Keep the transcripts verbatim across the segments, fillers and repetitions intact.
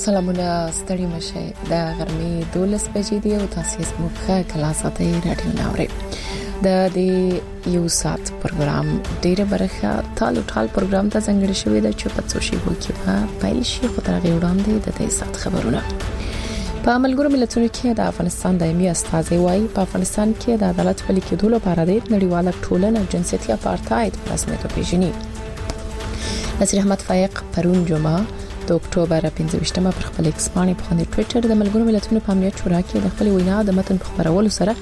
سلامونه ستړي مشه د غرمې دولس بجې دی او تاسو یې مخه کلاساتي رادیو ناوړي د دې یو سات پروګرام ډیره برخه ټال ټال پروګرام ته څنګه شوې ده چې په څو شی وکي په پایل شي خو تر غوړاندې د دې سات خبرونه په ملګرو ملتونو کې د افغانستان دایمي استازي وايي په افغانستان کې د عدالت پلي کېدو لپاره د نړیواله ټولنې جنسيتي اپارټاید په رسمیت پیژني. نصیر احمد فایق پرون جمعه د اکتوبر پنځه پر خپل ایکس باندې په خپل ټوئیټر د ملګرو ملتونو په امنیت شورا کې د خپل وینا د متن په خبرولو سره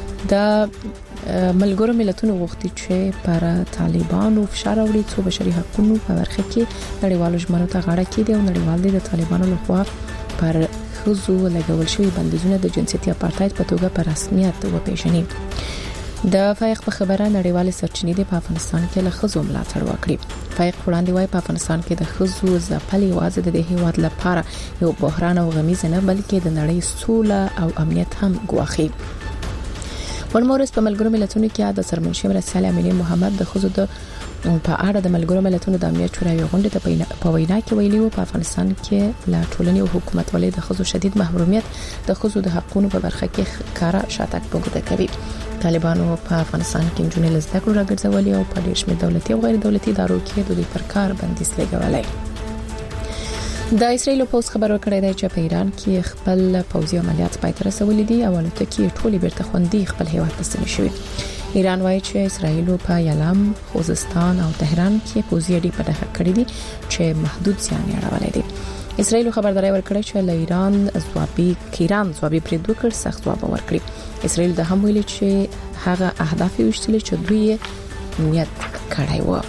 د ملګرو ملتونو غوښتي چې پر طالبانو فشار وړي څو بشري حقوقو په برخه کې نړیوالو ژمنو ته غاړه کړي او نړیوال د طالبانو لخوا پر خزو لګول شوی بندیزونه د جنسيتي اپارټاید په توګه په رسمیت وپیژني. د فایق په خبره نړیوال سرچینې د افغانستان کې له خزو ملاتړ وکړي. فایق وړاندې وايي په افغانستان کې د خزو ځپلې واځي د هیواد لپاره یو بحران او غمیز نه بلکې د نړۍ سوله او امنیت هم ګواخي. ورمورس په ملګرو ملتونو کې د سرمنشي مرسل امینه محمد د خزو د په اړه د ملګرو ملتونو د امنیت شورا غونډې ته په وینا کې ویلي وو په افغانستان کې لا ټولنې او حکومت ولې د خزو شدید محرومیت د خزو د حقوقو په برخه کې کارا شاتک بوګد کوي. طالبانو په افغانستان کې جنونې لزده کړو راګرځولې او په ډېر شمېر دولتي او غیر دولتي ادارو کې د دې پر کار بندیز لګولای. د اسرایل پوز خبر ورکړی دی چې په ایران کې خپل پوځي عملیات پای ته رسولي دي او الوتکې ټولې بیرته خوندي خپل هیواد ته ستنې شوې. ایران وايي چې اسرایل په یلام، خوزستان او تهران کې پوځي اډې په ډخه کړې دي چې محدود زیان یې اړولې دي. اسرایل خبرداري ورکړې چې له ایران ځوابي ایران ځوابي پرې دوه کړ سخت ځواب ورکړي. اسرایل د هم ویلي چې هغه اهداف یې وشتل چې دوی نیت کړی و.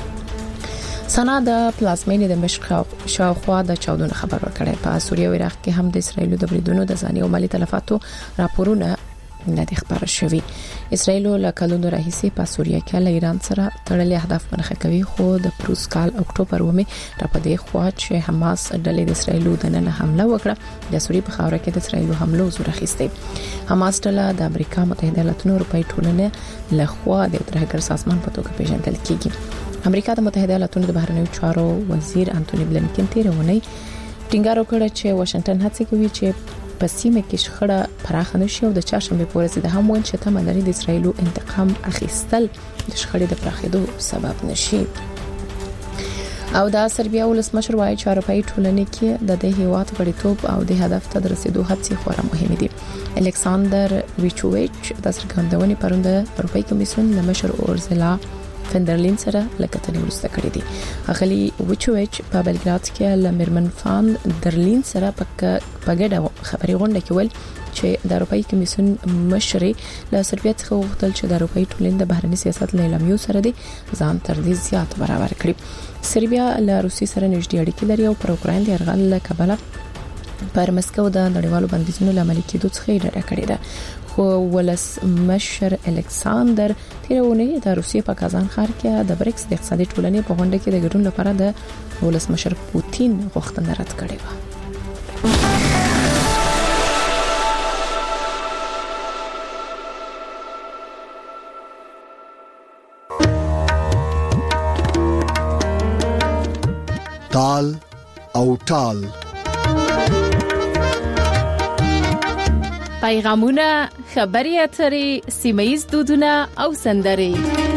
سنا د پلازمینې د مشق شاوخوا د چاودنو خبر ورکړی. په سوریه او عراق کې هم د اسرایل د بریدونو د ځاني او مالی تلفاتو راپورونه نه دي خبر شوي. اسرایل له کلونو راهیسې په سوریه کې له ایران سره تړلې اهداف منخه کوي خو د پروس کال اکتوبر ومه را پدې خو چې حماس ډلې د اسرایل د نن حمله وکړه د سوریه په خاوره کې د اسرایل حمله زور اخیسته. حماس ډله د امریکا متحده ایالاتونو اروپאי ټولنې له خوا د ترهګر سازمان په توګه پیژندل کیږي. امریکا د متحده ایالاتونو د بهرنیو چارو وزیر انټونی بلنکن تیرونه ټینګار وکړ چې واشنگټن هڅه کوي چې په سیمه کې شخړه پراخه نشي او د چاشنبه پورې د هم وین چې تم لري د اسرایل انتقام اخیستل د شخړې د پراخېدو سبب نشي. او د سربیا ولسمشر وايي چې اروپאי ټولنې کې د دې هیواد غړیتوب او د هدف ته رسیدو هڅې خورا مهمه دي. الکساندر ویچوویچ د څرګندونې پروند اروپאי کمیسیون د مشر اورزلا فندرلین سره لکتنې ورسته کړې دي. اغلی وچويچ په بلګراد کې لمرمن فان درلین سره په پګډه خبري غونډه کې ول چې د اروپאי کمیسیون مشر له سربیا څخه وغوښتل چې د اروپאי ټولنې د بهرنی سیاست له اعلامیو سره دي ځان تر دې زیات برابر کړي. سربیا له روسي سره نږدې اړیکې لري او پر اوکراین د یرغل له کبله پر مسکو د نړیوالو بندیزونو لامل کېدو څخه ډډه کړې ده. خو ولس مشر الکساندر تیرونه د روسیې په کازان ښار کې د بریکس د اقتصادي ټولنې په غونډه کې د ګډون لپاره د ولس مشر پوتین غوښتنه رد کړې و. تال او ټال پیغامونه، خبري اترې، سیمایي دودونه او سندري.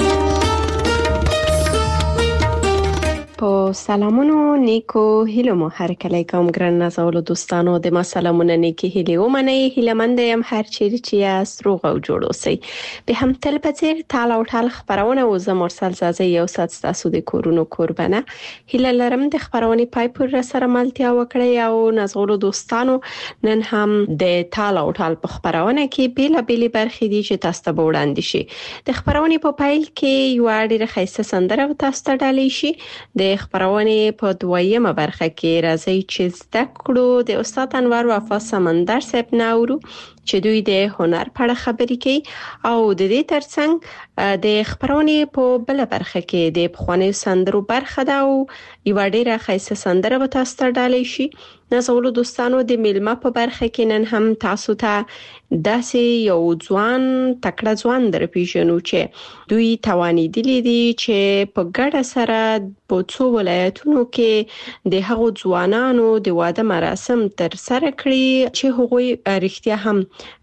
په سلامونو نیکو هیلو مو هر کله کوم ګران نازولو دوستانو د ما سلامونه نیکی هیلو ومني هیلمند یم هر چیرې چې اسروغ او جوړ اوسئ. به هم تل پڅیر تال او ټال خبرونه او زمرسل زازه یو سات تاسو د کورونو قربانه هیله لرم د خبرونه پای پر سره ملتیا وکړی او نازولو دوستانو نن هم د تال او ټال په خبرونه کې بیل بیل برخې دي چې تاسو ته وړاندې شي. د خبرونه په پایل کې یو اړیره خیسته سندره تاسو ته ډالې شي. د خبرونه په دویمه برخه کې راځي چې زده کړو د استاد انور وفا سمندر صاحب ناورو چې دوی د هنر په اړه خبرې کوي او د دې ترڅنګ د خبرونې په بل برخه کې د پخواني سندرو برخه ده او یو ډیره خاصه سندره به تاسو ته ډالۍ شي. نازولو دوستانو د میلمه په برخه کې نن هم تاسو ته داسې یو ځوان تکړه ځوان درپېژنو چې دوی توانیدلی دي چې په ګډه سره په څو ولایتونو کې د هغو ځوانانو د واده مراسم تر سره کړی چې هغوی رښتیا هم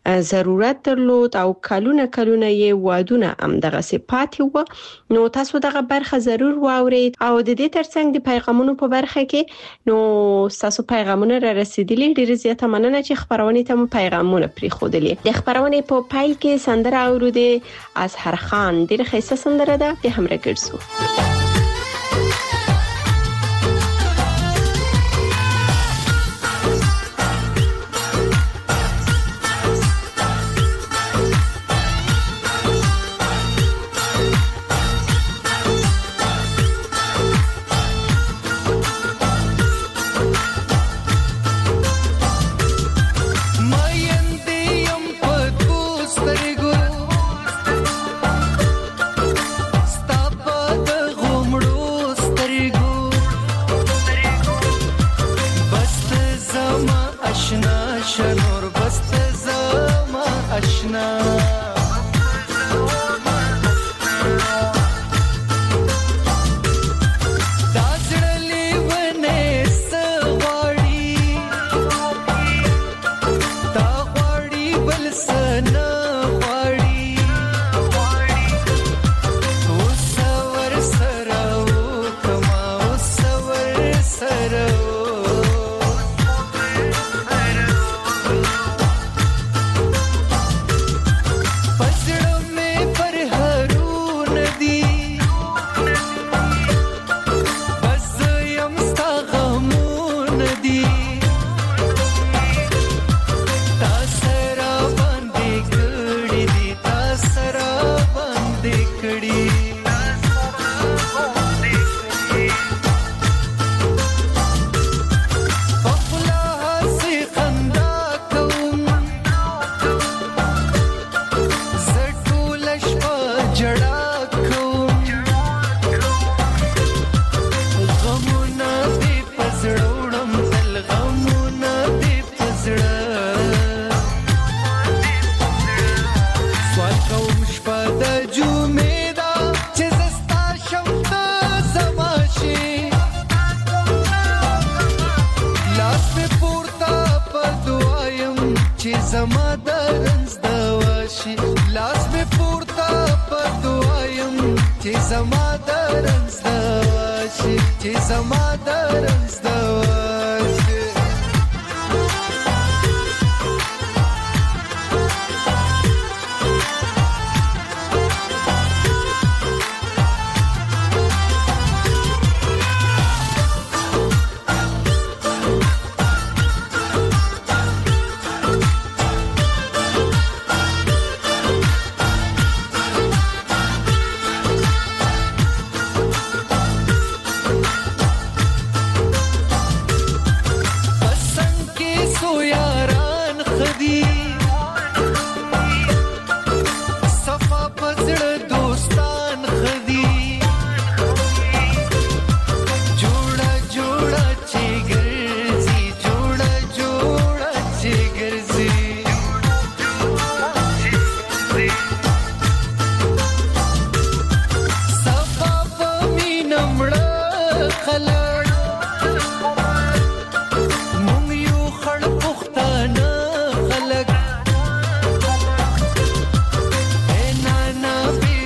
ضرورت درلود او کلونه کلونه یې وادونه هم دغه صفات وو. نو تاسو دغه برخه ضرور واورئ او د دې ترڅنګ د پیغامونو په برخه کې نو تاسو پیغامونه را رسیدلي ډیر زیاته مننه چې خبرونه ته مو پیغامونه پرې خودلې. د خبرونه په پایل کې سندره اوریدي اظهر خان ډیر ښه سندره ده د همره ګرځو. be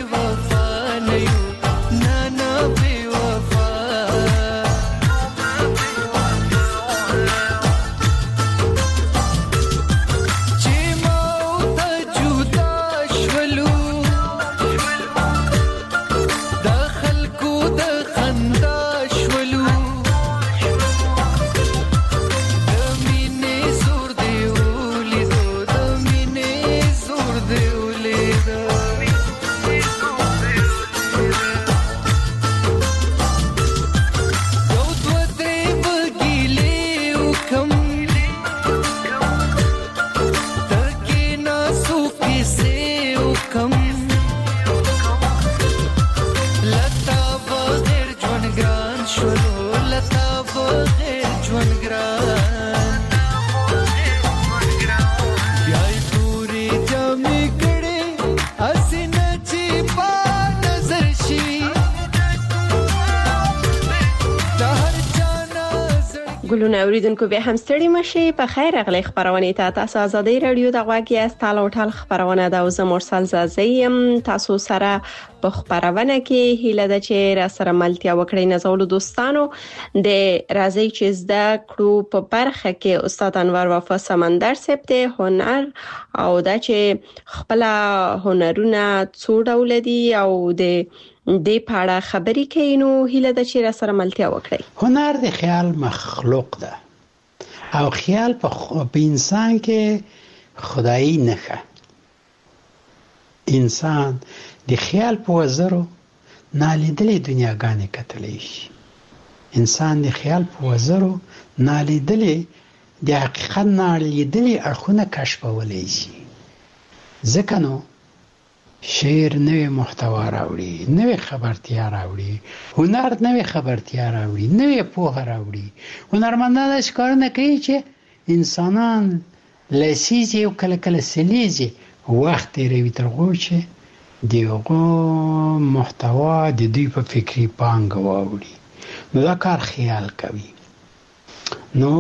ګلونه اوریدونکو به هم ستړي مشي په خیر غلي خبرونه ته تاسو ازادي رادیو د غواګي استاله او ټال خبرونه د اوس مرسل زازیم تاسو سره په خبرونه کې هیله ده چې را سره ملتیا وکړئ نزول دوستانو د راځي چې زده کړو په برخه کې استاد انور وفا سمندر سپته هنر او دا چې خپل هنرونه څو ډول دي او د د پاړه خبرې کوي نو هیله د چې را سره ملتیا وکړي. هنر د خیال مخلوق ده او خیال په انسان کې خدایي نخه. انسان د خیال په وزرو نالیدلې دنیاګانې کتلی شي. انسان د خیال په وزرو نالیدلې د حقیقت نالیدلې اړخونه کشفولی شي. ځکه نو شعر نوې محتوا راوړي، نوې خبرتیا راوړي، هنر نوې خبرتیا راوړي، نوې پوهه راوړي. هنرمندان داسې کارونه کوي چې انسانان لسیزې او کله کله سلیزې وخت تېروي تر هغو چې د هغو محتوا د دوی په فکري پانګه واوړي. نو دا کار خیال کوي. نو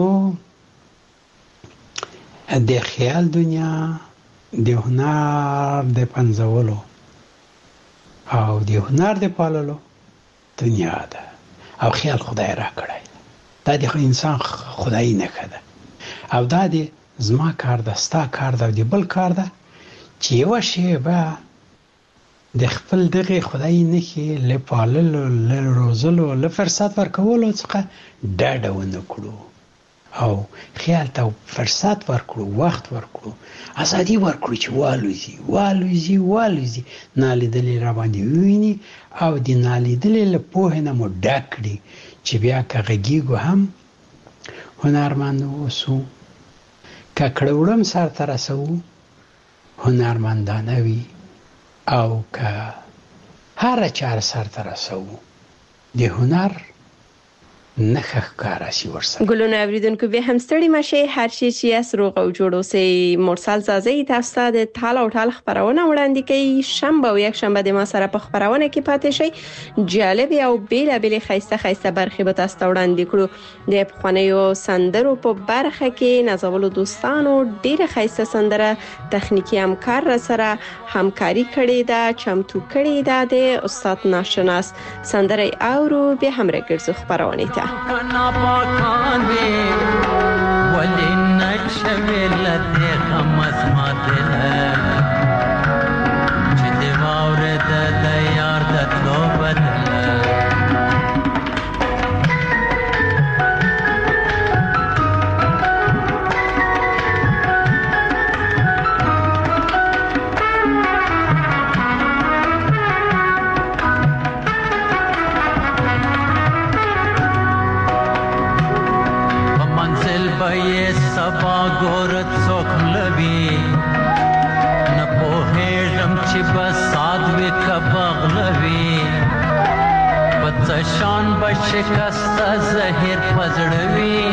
د خیال دنیا د هنر د پنځولو او د هنر د پاللو دنیا ده او خیال خدای را کړی. دا د انسان خدایي نښه ده او دا د زما کار ده، ستا کار ده او د بل کار ده چې یوه شیبه د خپل دغې خدایي نښې له پاللو، له روزلو، له فرصت ورکولو څخه ډډه ونه کړو او خیال ته فرصت ورکړو، وخت ورکړو، ازادي ورکړو چې والوزي والوزي والوزي نالیدلې را باندې وویني او د نالیدلې له پوهې نه مو ډک کړي چې بیا که غږیږو هم هنرمند اوسو، که کړوړم سرته رسوو هنرمندانه وي او که هره چاره سرته رسوو د هنر نخه ښکاره شي ورسره. ګلونه اوریدونکو به هم ستړي مشي هر شي چې اس روغ او جوړ اوسئ. مرسل زازي تاسو ته د ټال او ټال خبرونه وړاندې کوي. شنبه او یک شنبه د ما سره په خبرونه کې پاتې شي. جالب او بیل بیل خيسته خيسته برخه به تاسو ته وړاندې کړو. د پخوانیو سندرو په برخه کې نازولو دوستانو ډیره خيسته سندره تخنیکی همکار را سره همکاري کړې ده، چمتو کړې ده د استاد ناشناس سندره اورو به هم راګرځو خبرونه ته. کنا پاکان دی ولی نشویل دی خمس ماتل چه دی وارد دی یار دتلو بدل سبا گورت سوکم لبی نپوهیجم چی بساد وی کبغلوی بچشان بشکست زهر پزړوی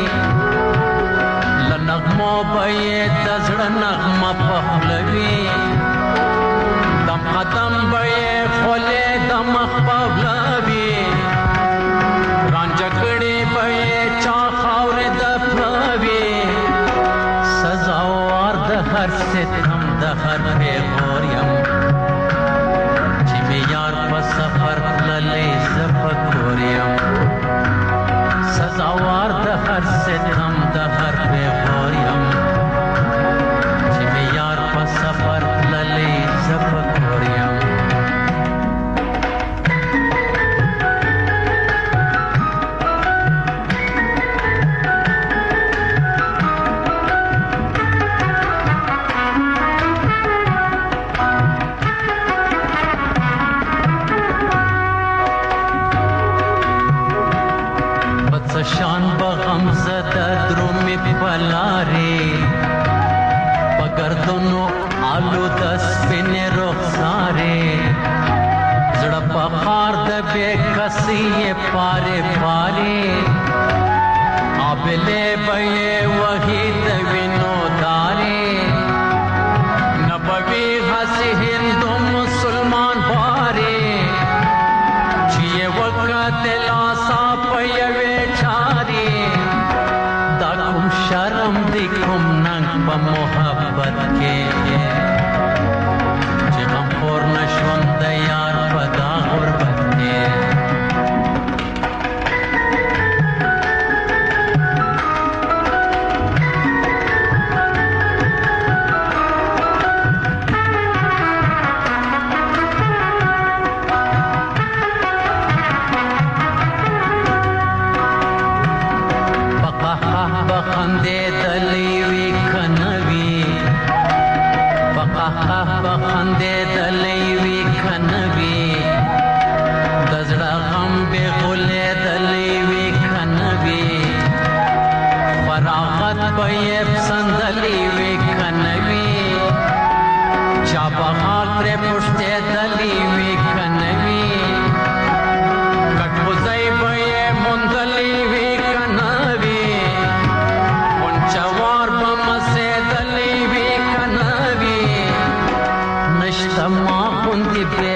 لنغمو بی دزړه نغمه پخلوی دم قدم بی خولې د مخ پغلوی رانجکړې بی چا خاورې د هر ستم د هر پیغوریم چې می یار په سفر تللی زفکوریم سزاوار د هر ستم د هر پیغوریم چې می یار په سفر تللی زفکوریم شان بغم زده درومی پلاری بگردنو آلو دسپین رخساری زڑا پخار ده بے کسی پاری پاری آبلے بے وحی دوینو داری نبوی حسی ہندو مسلمان باری چیئے وقت لاسا پیوے چاری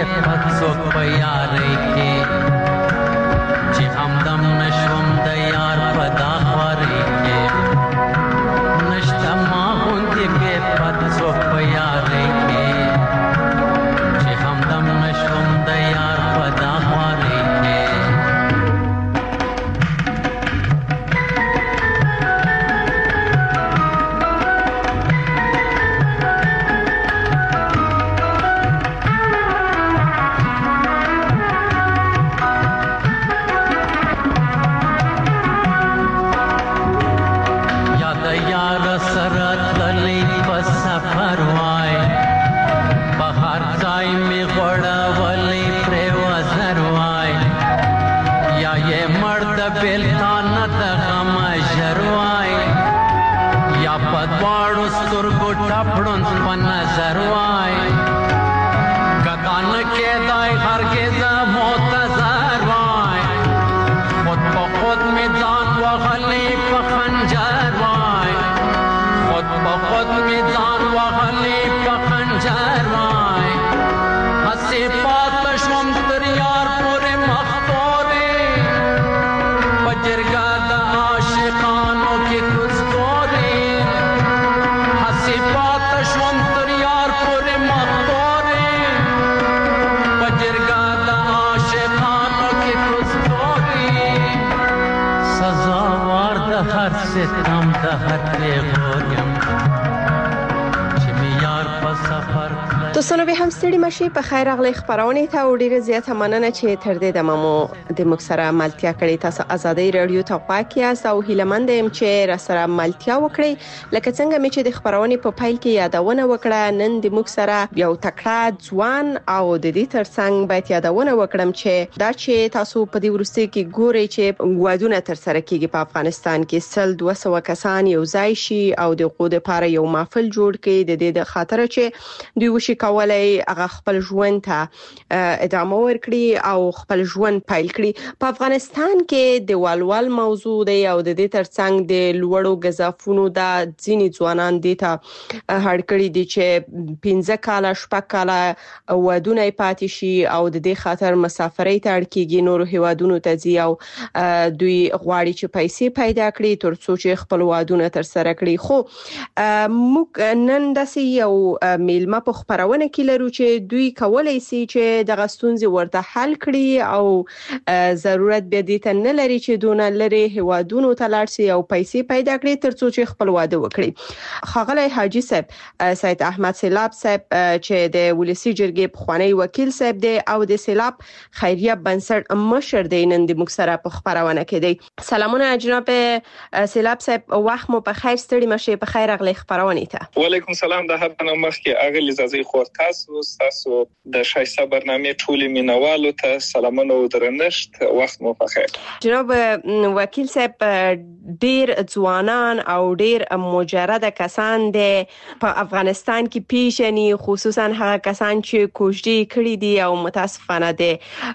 پڅوک په یارۍ کې چې همدم نشوم د یار په دا خوارۍ کې نشته ما غوندې بې پڅوک په یارۍ کې چې همدم نشوم د یار په دا خوارۍ کې دوستانو به هم ستړي مشي په خیر اغلی خبرونه ته او ډیره زیاته مننه چې تر دې د ممو د مکسره ملتیا کړی تاسو ازادي رادیو ته پاکي او هیلمند يم چې را سره ملتیا وکړي لکه څنګه مې چې د خبرونه په پایل کې یادونه وکړه نن د مکسره یو تکړه ځوان او د دې ترڅنګ باید یادونه وکړم چې دا چې تاسو په دې ورسته کې ګوري چې غواډونه تر سره کیږي په افغانستان کې سل دوه سوه کسان یو ځای شي او د قوت لپاره یو محفل جوړ کړي د دې د خاطر چې دوی وشي کولای هغه خپل ژوند ته ادامه ورکړي او خپل ژوند پیل کړي په افغانستان کې د والوال موضوع دی او د دې ترڅنګ د لوړو غزافونو د ځینی ځوانان دي ته هړ کړي دي چې پنځه کاله شپږ کاله ودونه پاتې شي او د دې خاطر مسافرۍ ته اړ کیږي نور هیوادونو ته ځي او دوی غواړي چې پیسې پیدا کړي ترڅو چې خپل ودونه تر سره کړي خو موږ نن داسې یو میلمه په خبرونه کې لرو چې دوی کولای شي چې د غستونځي ورته حل کړي او ضرورت به دي ته نه لري چې دونه لري هوادونو ته لاړ شي او پیسې پیدا کړي ترڅو چې خپل واده وکړي خاغلی حاجی صاحب سید احمد سیلاب صاحب چې د ولسی جرګې پخوانی وکیل صاحب دی او د سیلاب خیریه بنسټ مشر دی نن د مکسره په خبرونه کې دی سلامونه جناب سیلاب صاحب وخت مو په خیر ستړي مشه په خیر اغلی خبرونه ته وعلیکم سلام د هر نو مخکې اغلی زازي خور تاسو تاسو د شایسته برنامه ټولې مینوالو ته سلامونه او درنښت وخت مو په خیر جناب وکیل صاحب ډیر ځوانان او ډیر مجرد کسان دي په افغانستان کې پیژني خصوصا هغه کسان چې کوژدي کړي دي او متاسفانه دي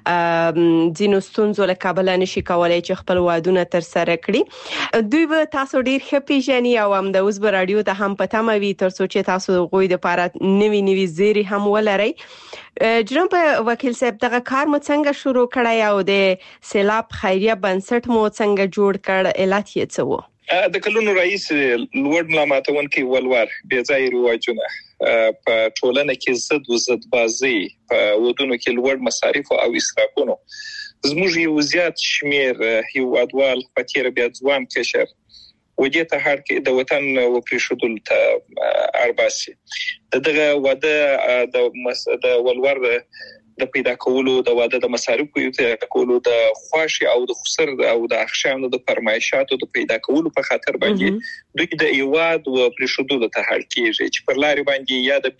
ځینو ستونزو له کابل نشي کولای چې خپل وادونه تر سره کړي دوی به تاسو ډیر ښه پیژني او هم د اوس رادیو ته هم پته موي ترڅو چې تاسو غوي د پاره نوي نوي زیری هم ولري جناب وکیل صاحب دغه کار مو څنګه شروع کړی او د سیلاب خیریه بنسټ مو څنګه جوړ کړ علت یې څه و د کلونو رئیس لوړ ملامتون کې ولور بې ځای رواجونه په ټولنه کې زد و زد بازي په ودونو کې لوړ مصارف او اسرافونه زموږ یو زیات شمیر هیوادوال په تیر بیا ځوان کشر ودې ته هر کې د وطن او پریشودل ته ارباسي دغه واده د د ولور د پیدا کولو د واده د مصارف یو ته کولو د خواشي او د خسر او د اخشامو د فرمایشاتو د پیدا کولو په خاطر باندې دوی د ایواد او پریشودل ته هر کېږي چې پر لاري باندې یا د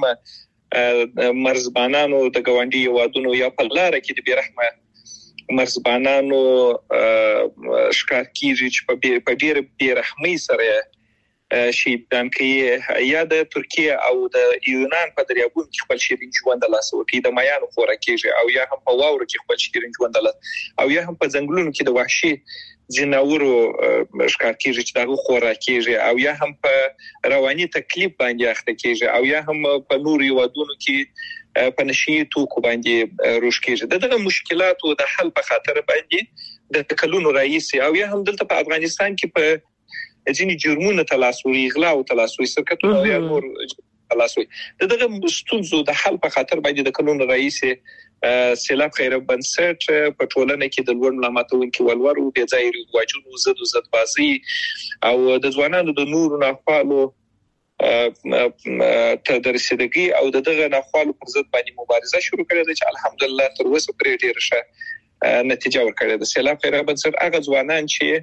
بیرحمه مرزبانانو د ګوندي یوادونو یا په لار کې د بیرحمه مرزبانانو ښکار کیږي چې په ډېر بیرحمۍ سره شهیدان کې یا د ترکیه او د یونان په دریابونو کې خپل شیرین ژوند لاسو کې د مایانو خوراکيږي او یا هم په واورو کې خپل شیرین ژوند لاسو او یا هم په ځنګلونو کې د وحشي جناورو ښکار کېږي چې دغه خوراکيږي او یا هم په رواني تکلیف باندې اخته کېږي او یا هم په نورو ودونو کې په نشي توکو باندې روش کېږي دغه مشکلاتو د حل په خاطر باندې د کلونو رئیس او یا هم دلته په افغانستان کې په ځینې جرمونو تلاسوي غلا او تلاسوي سرکټونه او یا نور تلاسوي دغه مستونزو د حل په خاطر باندې د قانون رئیس سیلاب خیر بنسټ په ټولنه کې د لوړ ملامتونکو ولورو د ځای رواجونو زد زد بازي او د ځوانانو د نورو ناخوالو ته د رسیدګي او دغه ناخوالو پر ضد باندې مبارزه شروع کړې ده چې الحمدلله تر اوسه پرې ډېر ښه نتیجه ورکړې ده. سیلاب خیر بنسټ هغه ځوانان چې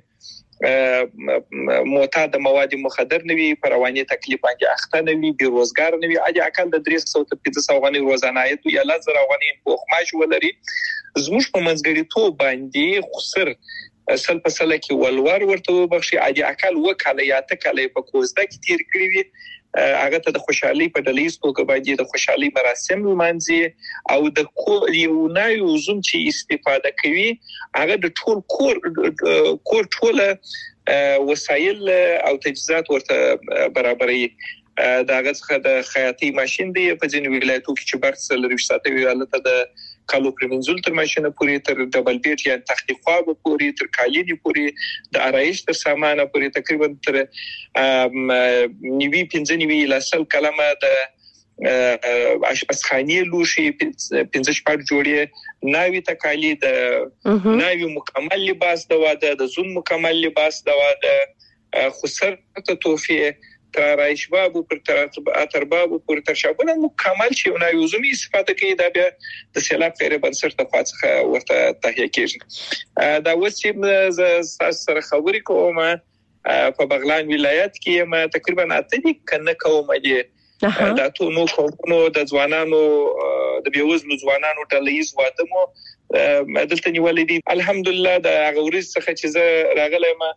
معتاد مواد مخدر نوي پرواني تکلیف باندې اخته نوي بیروزګار نوي اجي اکل د درې سوه تر پنځه سوه غني روزانه عاید یا لزر غني په خماش ولري زموږ په منځګړي تو باندې خسر سل په سل کې ولور ورته بخشي اجي اکل وکاله یا تکاله په کوزده کې تیر کړی وي هغه ته د خوشحالي په ډلې ستوګه باندې د خوشحالي مراسم لمانځي او د یو نایو زوم چې استفاده کوي هغه د ټول کور کور ټول وسایل او تجهیزات ورته برابرې داغه څخه د خیاطي ماشين دی په ځینې ولایتونو کې چې برسل ریښ ساتي ویاله د کالو پرمنزول تر ماشينه پورې تر ډبل بیټ یا تختی خواب پورې تر کالینی پورې د آرایش تر سامانه پورې تقریبا تر نیوی پنځه نیوی لاسل کلمه د اشپزخانه لوشي پنځه شپږ جوړې ناوی تکالی د ناوی مکمل لباس د واده د زون مکمل لباس د واده خسر ته توفیه ترایش بابو پر تر بابو پر تر شابونه مکمل شي او نو زمي استفاده کوي دا بیا د سیلاب خیر بنسټ ته فاصله ورته تهیه کیږي دا وسې سره خبرې کوم په بغلان ولایت کې ما تقریبا اته دي کنه کوم دي دا ټول نو کومو د ځوانانو د بیوزلو ځوانانو ټلیز واده مو دلته نیولې دي الحمدلله د غوریز څخه چې زه راغلم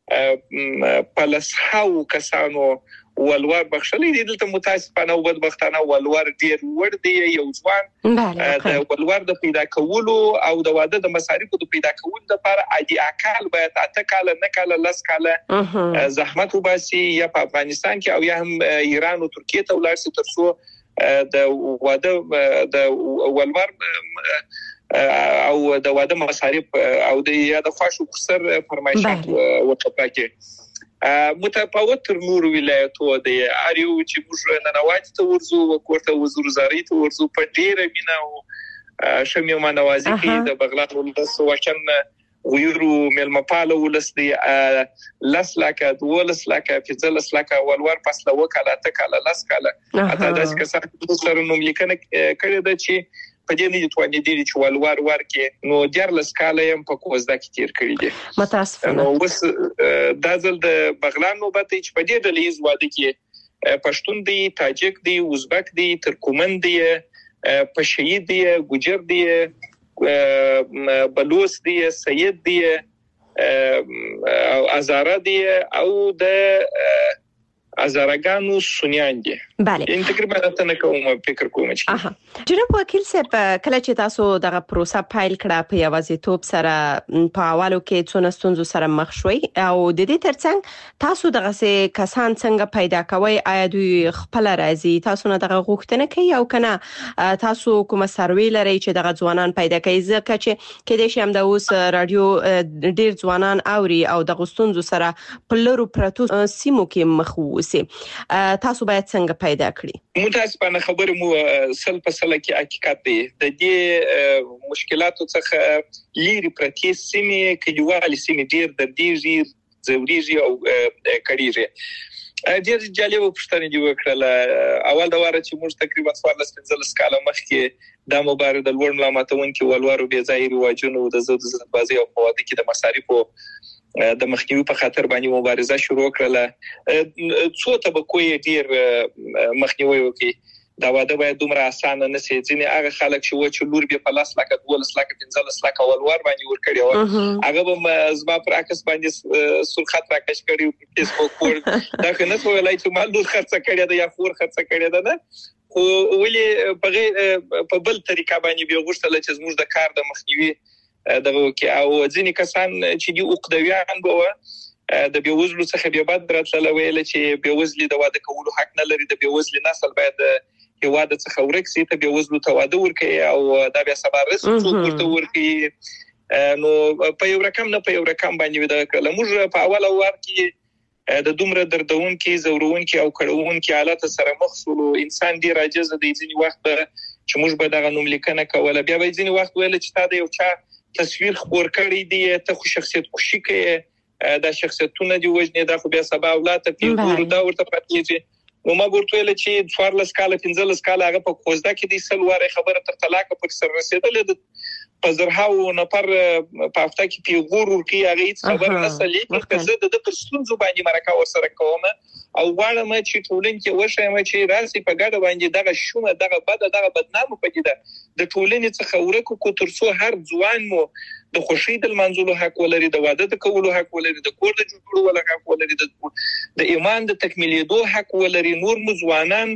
پلسحو کسانو ولور بخښلې دي دلته متاسفانه او بدبختانه ولور ډیر ور دی یو ځوان د ولور د پیدا کولو او د واده د مصارفو د پیدا کولو لپاره اجي اکل باید اته کال نه کال لس کال زحمت وباسي یا په افغانستان کې او یا هم ایران او ترکیه ته ولاړ شي ترڅو د واده د ولور او د واده مصارف او د یا د خواشو خسر فرمایشات وټپاکي متفاوت تر نور ولایتو د اریو چې موږ نه نواجه ته ورزو وکورته وزیر وزارت ته ورزو په ډیره مینا او شمه منوازي کې د بغلان ولدس وکن ویرو ملمپاله ولسدي لاس لاکه دولس لاکه فزلس لاکه ولور فاصله وکاله تکاله لاس کاله اته داس کسر سره نوم لیکنه کړی د چې په دې نه توانې دي چې ولور ورکه نو جرلس کاله يم په کوزده کې تیر کړی دي متاسفانه نو وس د ځل د بغلان نوبت چې په دې ډلې زواده کې پښتون دی تاجک دی ازبک دی ترکمن دی پشهی دی ګوجر دی بلوچ دی سید دی او ازاره دی او د ازارګانو سنیان دي بله ان تقریبا تاسو کوم فکر کوم چې اها جناب وکیل صاحب کله چې تاسو دغه پروسه پایل کړه په یوازیتوب سره په حوالو کې څونه ستونزو سره مخ شوي او د دې ترڅنګ تاسو دغه سه کسان څنګه پیدا کوي آیا دوی خپل راځي تاسو نه دغه غوښتنه کوي او کنه تاسو کوم سروي لري چې دغه ځوانان پیدا کوي ځکه چې کله چې هم د اوس رادیو ډیر ځوانان اوري او د غستونزو سره په لورو پرتو سیمو کې مخ سي تاسو باید څنګه پیدا کړی متاسفانه خبره مو سل په سل کې حقیقت دی د دې مشکلاتو څخه لیري پرتی سیمه کلیوالي سیمه ډیر د دې زوريږي او کړيږي ډیر جالب پښتنه دی وکړه اول دا واره چې موږ تقریبا څوارلس پنځلس کال مخکې د مبارز د لوړ ملامتونکو ولورو بي ځای رواجونو د زود زد بازي او قواعد کې د مصارفو د مخنیوي په خاطر باندې مبارزه شروع کړله څو طبقو ډیر مخنیوي وکړي دا واده باید دومره اسانه نه سي. ځینې هغه خلک چې و چې لور به په لاس لکه دولس لکه پنځلس لکه ولور باندې ورکړي او هغه به زما پر عکس باندې سور خط راکش کړي په فیسبوک ور دا کنه څه ویلای چې مال لور خرڅ کړي دا یا خور خرڅ کړي دا نه خو ولې په په بل طریقه باندې به غوښتل چې زموږ د کار د مخنیوي دغه کې او ځینې کسان چې دی عقدویان بوه د بیوزلو څخه به بعد راتله ویل چې بیوزلي د واده کولو حق نه لري. د بیوزلي نسل باید هیواده څخه ورکسي ته بیوزلو ته واده ورکړي او دا بیا سبا رسو څوک ورته ورکړي. نو په یو رقم نه په یو رقم باندې دا کړل. موږ په اوله وار کې د دومره دردون کې زورون کې او کړهون کې حالت سره مخ شو. انسان دی راجز د ځینی وخت چې موږ به دغه نوم لیکنه کوله بیا به ځینی وخت ویل چې تا د یو چا تصویر خور کړی دی ته خو شخصیت خوشی کې دا شخصیتونه دی وژنې دا خو بیا سبا اولاد ته پیغور دا ورته پاتېږي. نو ما ورته ویل چې څوارلس کاله پنځلس کاله هغه په کوزده کې د سلواره خبره تر طلاق پر سر رسیدلې د پزرهاو نفر په هفته کې پیغور ورکی هغه هیڅ خبر نه سلی چې زه د پرستون زبانی مرکه ورسره کوم او غواړم چې ټولنې کې وشایم چې راسي په ګډه باندې دغه شومه دغه بد دغه بدنامه پدیده د ټولنې څخه ورکو کو ترڅو هر ځوان مو د خوشی د منځلو حق ولري د واده د کولو حق ولري د کور د جوړولو حق ولري د ایمان د تکمیلیدو حق ولري. نور مزوانان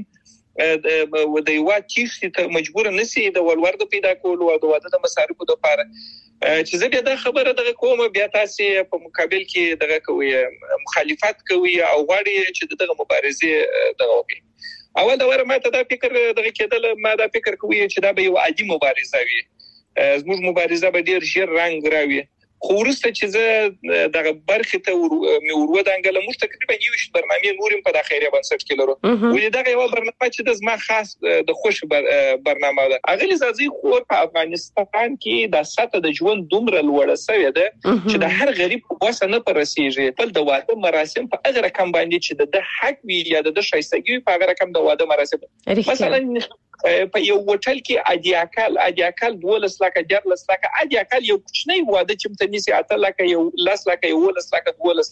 و د یو چیشتي ته مجبور نسی د ولور د پیدا کولو او د واده د مصارفو د لپاره چې زه بیا دا خبره دغه کوم بیا تاسو په مقابل کې دغه کوي مخالفت کوي او غواړي چې دغه مبارزه دغه وي. اول دا ورمه ته دا فکر دغه کېدل ما دا فکر کوي چې دا به یو عادي مبارزه وي. زموږ مبارزه به ډیر ژر رنگ راوي. خو ورسته چې زه دغه برخه ته مې ورو دانګله موږ تقریبا یو شت برنامه نورم په داخلي بنسټ کې لرو. ولې دغه یو برنامه چې د زما خاص د خوش برنامه ده اغلی زازي خو په افغانستان کې د ساته د ژوند دومره لوړه سوي ده چې د هر غریب په واسه نه پرسیږي. بل د واده مراسم په هغه رقم باندې چې د حق وی یا د شایستګي په هغه رقم د واده مراسم مثلا په یو هوټل کې اډیاکل اډیاکل دولس لکه جرلس لکه اډیاکل یو کوچنی واده چې متنسي اته لکه یو لاس لکه یو لاس لکه دولس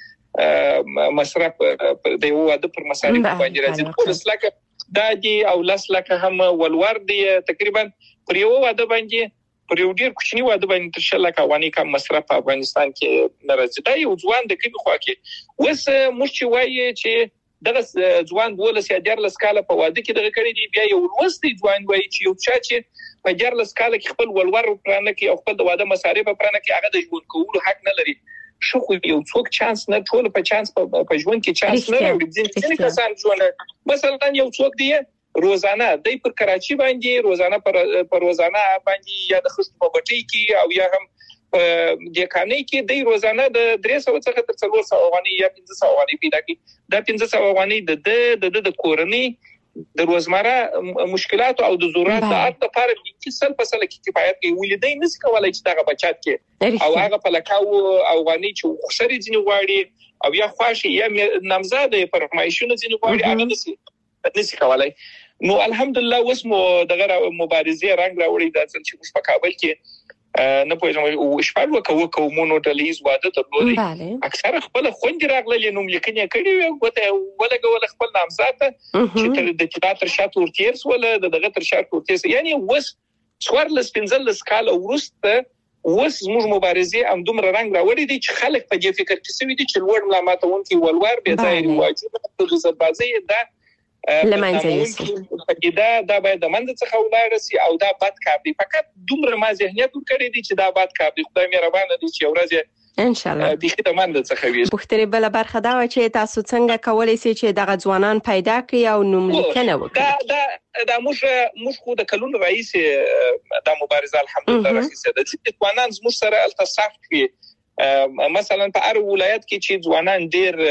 لکه مصرف د یو واده پر مصارف باندې راځي. دولس لکه دا دی او لاس لکه هم ولور دی تقریبا پر یو واده باندې پر یو ډیر کوچنی واده باندې تر شل لکه وانی کم مصرف په افغانستان کې ناراضي. دا یو ځوان د کې خو کې وس مشي وایي چې دغه ځوان دولس یا دیارلس کاله په واده کې دغه کړی دی بیا یو لوستي ځوان وایي چې یو چا چې په دیارلس کاله کې خپل ولور پرانه کې او خپل د واده مصارف پرانه کې هغه د ژوند کولو حق نه لري. شو خو یو څوک چانس نه ټول په چانس په ژوند کې چانس نه لري. ځینې کسان ژوند مثلا یو څوک دی روزانه د پر کراچي باندې روزانه پر پر روزانه باندې یا د خصوصي په بټي کې او یا هم د کانې کې د روزانه د درې سوه څخه تر څلور سوه افغانۍ یا پنځه سوه افغانۍ پیدا کی. دا پنځه سوه افغانۍ د د د کورنۍ د روزمره مشکلات او د ضرورت د اړتیا لپاره چې سل په سل کې کفایت کوي. ولیدای نس کولای چې دغه بچات کې او هغه په لکاو افغانۍ چې خسرې ځنی غواړي او یا خواشي یا نامزاده فرمایشونه ځنی غواړي هغه نس نس کولای. نو الحمدلله وسمو دغه مبارزه رنگ راوړي د ځل چې په کابل کې نه پوهیږم شپږ وکاو کومونو ډلیز واده ترلودي اکثر خپل خوندې راغلي نوم لیکنه کړي وي ولګول خپل نامزاده چې تر د تیاتر شاتو ورتیرس ولا دغه تر شاتو ورتیرس یعنی وس څوارلس پنځلس کال ورسته وس موږ مبارزه ام دومره رنگ راوړي دي چې خلک په دې فکر کې سوي دي چې لوړ ملامتون کې ولور به ځای واجب د زبازي ده لمنځه یوسي دا دا باید د منځ څخه ولاړ شي او دا بد کار دی. فقط دومره ما ذهنیت ورکړی دی چې دا بد کار دی. خدای مهربان دی چې ورځ ان شاء الله د خدای منځ څخه وي. پوښتنه بل برخه دا و چې تاسو څنګه کولای شئ چې دغه ځوانان پیدا کړئ او نوم لیکنه وکړئ. دا دا دا موږ موږ خو د کلون رئیس د مبارزه الحمدلله رئیس د ځوانان موږ سره التصاف کوي. مثلا په هر ولایت کې چې ځوانان ډیر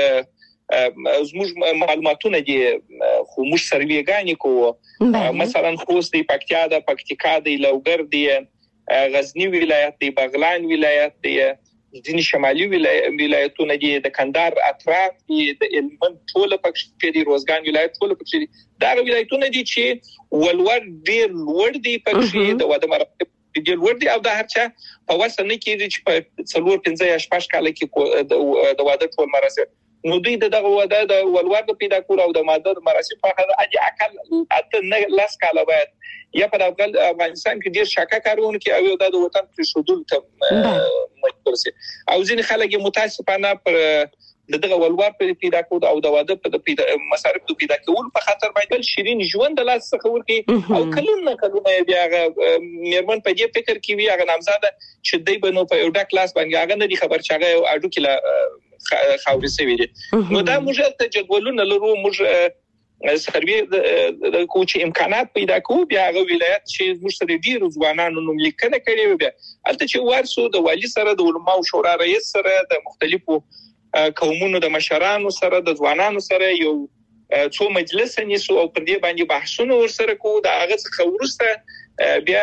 زموږ معلوماتونه دي خو موږ سرویګانی کوو. مثلا خوست دی پکتیا د پکتیکا دی لوګر دی غزنی ولایت دی بغلان ولایت دی ځینې شمالي ولایتونه دي د کندهار اطراف دي د هلمند ټول پکښې دي روزګان ولایت ټول پکښې دي. دا ولایتونه دي چې ولور ډیر لوړ دي پکښې د واده مراسم ډیر لوړ دي او دا هر چا په وسه نه کېږي چې په څلور پنځه یا شپږ کال کې د واده ټول مراسم نو دوی دغه وده د ولور د پیدا کول او د ماده مراسم په اړه اجي عقل اته نه لاس کاله باید یا په افغانستان کې ډیر شاکه کارونه کې او د وطن پر شودل ته مجبور سي او ځینې خلک متاسفانه پر دغه ولور په پیدا کول او د واده په پیدا مصارف د پیدا کول په خاطر باید شیرین ژوند د لاس څخه ورکی او کلونه کلونه بیا میرمن په دې فکر کې وی هغه نامزاده چې دوی بنو په یو ډک لاس باندې هغه نه دي خبر چاغه او اډو کې خاوري سوي دي نو دا موږ ته جدولونه لرو موږ سروي د کوچ امکانات پیدا کوو بیا غو ولایت چې موږ سره ډیر ځوانانو نوم لیکنه کړې بیا البته چې ورسو د والی سره د علماء شورا رئیس سره د مختلفو قومونو د مشرانو سره د ځوانانو سره یو څو مجلس نیسو او پر دې باندې بحثونه ورسره کوو د هغه څخه ورسته بیا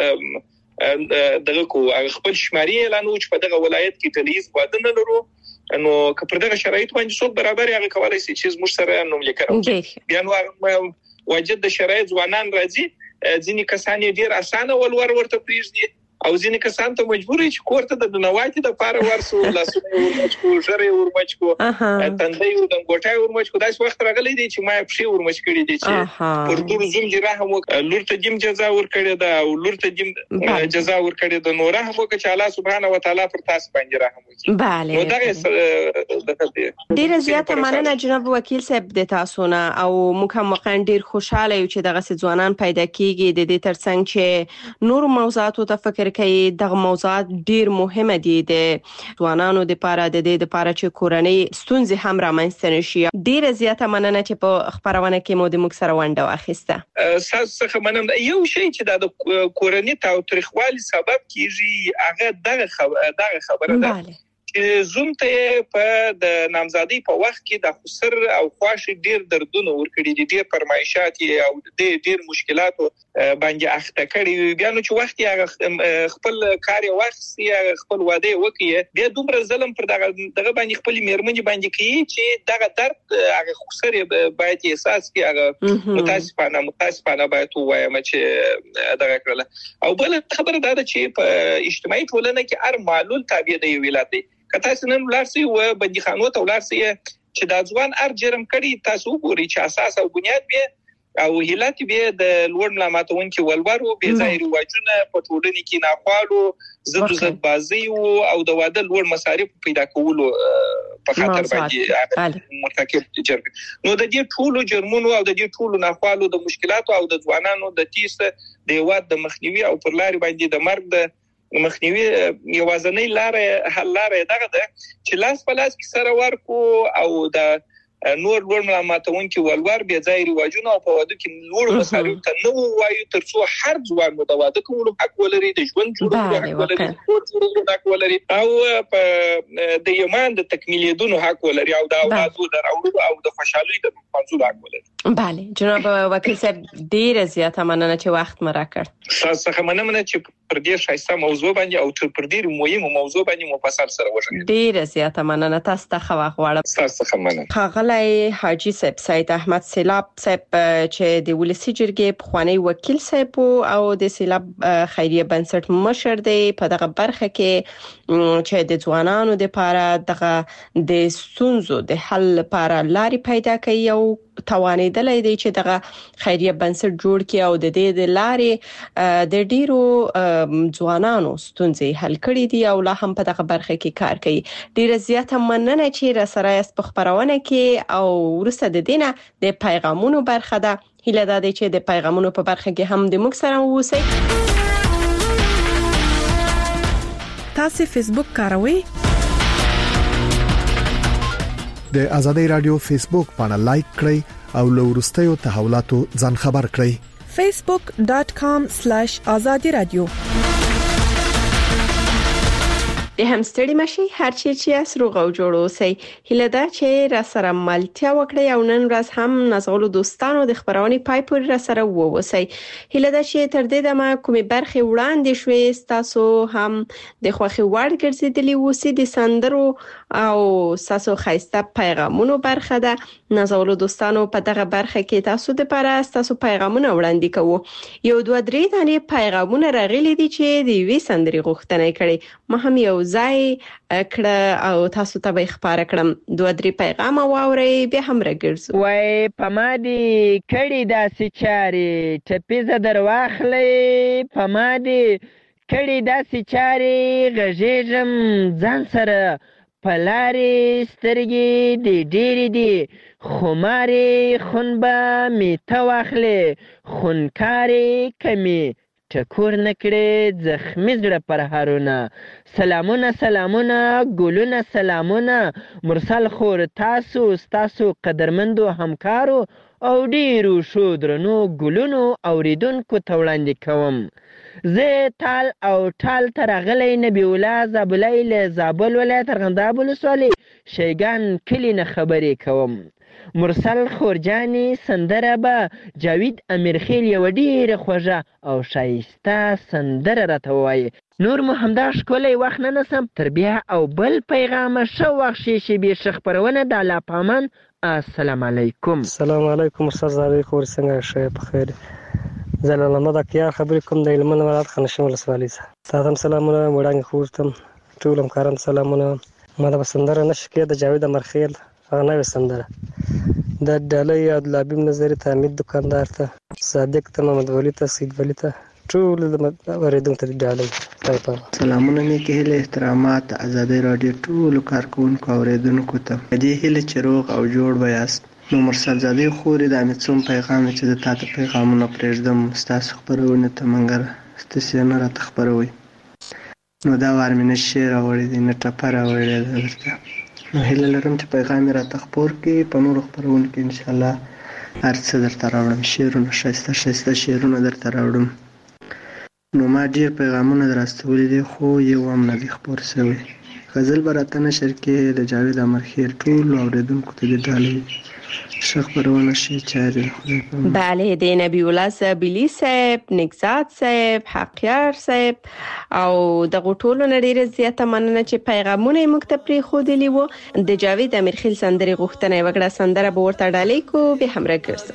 دغه کو خپل شماري اعلان وچ په دغه ولایت کې تلیز وادن لرو نو که پر دغه شرایط باندې څوک برابر هغه کولای شي چې موږ سره نوم لیکو بیا نو واجد د شرایط ځوانان راځي ځینې کسان ډیر اسانه ولور ورته پریږدي او ځینې کسان ته مجبور دي چې کوړه د نواتي د پاره ورسو لاسونه ورمچکو ژره ورمچکو تندې ورمګوټای ورمچکو داس وخت راغلی دی چې ما پښې ورمچ کړی دي چې پر ټول زوم جراح مو لور ته جیم جزا ور کړی دا او لور ته جیم جزا ور کړی دا نور هم وکړي چې الله سبحانه و تعالی پر تاسو باندې رحم وکړي bale نو دا ډیر زیاته مننه جناب وکیل صاحب د تاسو نه او موږ هم واقعا ډیر خوشاله یو چې دغه ځوانان پیدا کیږي د دې ترڅنګ چې نور موضوعاتو ته فکر کوي دغه موضوعات ډیر مهمه دي د ځوانانو لپاره د دې لپاره چې کورنۍ ستونزې هم رامنځته نشي ډیر زیاته مننه چې په خبرونه کې مو د موږ سره ونده واخیسته ساسه مننه یو شی چې د کورنۍ تاوتریخوالي سبب کیږي هغه دغه دغه خبره ده چې زوم ته په د نامزادۍ په وخت کې د خسر او خواش ډیر دردونه ورکړي دي ډیر فرمایشات او د ډیر مشکلات باندې اخته کړي بیا نو چې وخت یې خپل کار واخسي خپل واده وکړي بیا دومره ظلم پر دغه دغه باندې خپل میرمن باندې کوي چې دغه درد هغه خسر باید احساس کړي هغه متاسفانه متاسفانه باید وایم چې دغه کړل او بل خبره دا ده چې په اجتماعي ټولنه کې هر معلول تابع دی ولادت کته سنن ولارسي و بنديخانو ته ولارسي چې دا ځوان ار جرم کړي تاسو وګورئ چې اساس او بنیاد به او هلات به د لوړ ملامتون کې ولورو به ظاهري واجونه په ټولنې کې ناخوالو زد زد بازي او د واده لوړ مصارف پیدا کولو په خاطر باندې مرتکب جرم نو د دې ټولو جرمونو او د دې ټولو ناخوالو د مشکلاتو او د ځوانانو د تیس د یواد د مخنیوي او پر لاري باندې د مرګ د مخنیوي یوازنۍ لارې حل لارې دغه ده چې لاس په لاس کې سره ورکو او د نور لوړ ملامتون کې ولور به ځای رواجونه او په واده کې لوړ مصارف ته نو وایو ترڅو هر ځوان د واده کولو حق ولري د ژوند جوړولو حق ولري د حق ولري او په د یمان د تکمیلیدونو حق ولري او د اولادو د راوړلو او د خوشحالي د منځو حق ولري bale جناب وکیل صاحب ډیر زیاته مننه چې وخت مو راکړ تاسو هم مننه چې پر دې شایسته موضوع باندې او تر پر ډیر مهمه موضوع باندې مفصل سره وژغږئ ډیر زیاته مننه تاسو ته خو غواړم تاسو هم مننه خغلای حاجی صاحب سید احمد سیلاب صاحب چې د ولسی جرګې پخوانی وکیل صاحب او د سیلاب خیریه بنسټ مشر دی په دغه برخه کې چې د ځوانانو لپاره دغه د ستونزو د حل لپاره لارې پیدا کوي او توانیدلای دی چې دغه خیریه بنسټ جوړ کړي او د دې د لارې د ډیرو ځوانانو ستونزې حل کړي دي او لا هم په دغه برخه کې کار کوي ډیره زیاته مننه چې را سره است په خبرونه کې او ورسته د دینه د پیغامونو برخه ده هیله ده چې د پیغامونو په برخه کې هم د موږ سره اوسئ تاسو فیسبوک کاروئ د ازادي رادیو فیسبوک باندې لایک کړئ او له ورستیو تحولاتو ځان خبر کړئ facebook dot com slash azadi radio د همستړي مشي هر چی چې اسروغ او جوړ اوسئ هله دا چې را سره ملتیا وکړي او نن ورځ هم نازولو دوستانو د خبرونه پای پورې را سره ووسئ هله دا چې تر دې دمه کومې برخه وړاندې شوې تاسو هم د خوخي وړ ګرځیدلی وسی د سندرو او تاسو خاصه پیغامونو برخه ده نازولو دوستانو په دغه برخه کې تاسو د لپاره تاسو پیغامونه وړاندې کوو یو دوه درې دانې پیغامونه راغلي دي چې د وی سندري غوښتنه کړي ما هم یو ځای کړه او تاسو ته به خبره کړم دوه درې پیغام واوري به هم راګرځو. وای پمادي کړي داسې چاري ټپيزه درواخلې پمادي کړي داسې چاري غږېږم ځان سره پلاري سترګې دې ډېرې دي خماري خون به مې ته واخلې خونکاري کمې ټکور نه کړې زخمي زړه پر هارونه سلامونه سلامونه ګلونه سلامونه مرسل خور تاسو ستاسو قدرمندو همکارو او ډیرو شو درنو ګلونو اوریدونکو ته وړاندې کوم. زه تال او ټال ته راغلی نبي الله زابلی له زابل ولایت ارغنداب ولسوالۍ شیګان کلي نه خبرې کوم. مرسل خورجاني سندره به جاوید امیرخیل یوه ډېره خوږه او ښایسته سندره راته ووایي. نور مو همدا ښکلی وخت نه نسم تر بیا او بل پیغامه ښه وخت شي شي بې ښه خپرونه د الله په امان. السلام علیکم. السلام علیکم استاد زاوی خور څنګه ښه په خیر. زه له محمد اکیار خبرې کوم د هلمند ولایت خانشین ولسوالۍ څخه. تاسو هم سلامونه وړاندې خور ته ټول همکاران سلامونه. ما د سندره نشه کې د جاوید امیرخیل هغه نوې سندره د ډالۍ عبدالحبیب نظري ته حمید دکاندار ته صادق ته محمد ولی ته سید ولی ته ټول د اوریدونکو ته ډالۍ. سلامونه مې کې هیله احترامات ازادي رادیو ټول کارکونکو اوریدونکو ته دې هیله چې روغ او جوړ بیاست. نو مرسل زادی خوري د امید څوم پیغام چې د تاسو پیغامونه پرېږدم ستاسو خبرونه ته منګر ستاسو را تخبروي. نو دا وار مې نشه راوړې دي نه ټپه راوړې ده درته. نو هیله لرم چې پیغام را تخبر کې په نور خبرونه کې ان شاء الله هر څه درته راوړم. شعرونه شایسته شایسته شعرونه درته راوړم. نو ما ډیر پیغامونه درستولې دي خو یو هم نه دی خبر شوی. غزل براته نشر کې د جاوید امیرخیل ټول اوریدونکو ته د ډالۍ شخبرونه شي چاري. بله د نبی الله زابلی صاحب نگزاد صاحب حقیار صاحب او د غټولو نړیره زیاته مننه چې پیغامونه موږ ته پرې خو دي وو. د جاوید امیرخیل سندري غوښتنه وکړه سندره به ورته ډالۍ کو به هم راګرځو.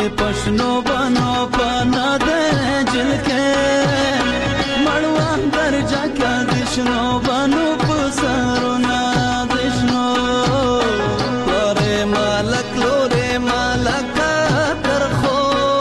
پښنو بنو پنا ده جل کې مړوان درجا کا دشنو بنو پسرونا دشنو لورې مالک لورې مالک ترخو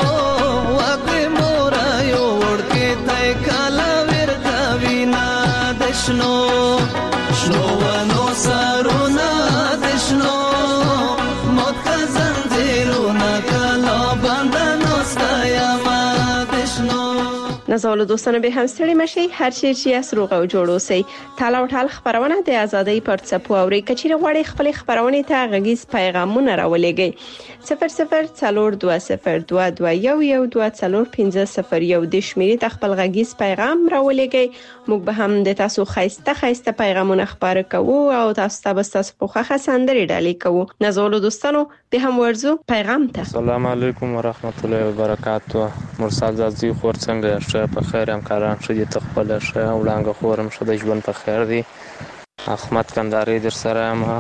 واقع مورا یو ورکه تای کالا ورتا وینا دشنو شنو ونو سرونا دشنو موت کا زنجیرونا کلا بندنو ستایا ما دشنو. نازولو دوستانو به هم ستړي مشي هر چیر چې اس روغ او جوړ اوسئ. تاله او ټال خبرونه د ازادۍ پر څپو اوري کچېره غوړي خپل خبرونه ته غږیز پیغامونه راولېږي. صفر صفر څلور دوه صفر دوه دوه یو یو دوه څلور پنځه صفر یو د شمیرې ته خپل غږیز پیغام راولېږي. موږ به هم د تاسو خایسته خایسته پیغامونه خبره کوو او تاسو ته به تاسو په خوخه سندري ډالۍ کوو. نازولو دوستانو به هم ورزو پیغام ته. السلام علیکم ورحمت الله وبرکاتو. مرسل زازي خور څنګه شه په خیر همکاران شه د تخپل شه وړاندې خورم شه د ژوند په خیر دی. احمد کنداري در سره ما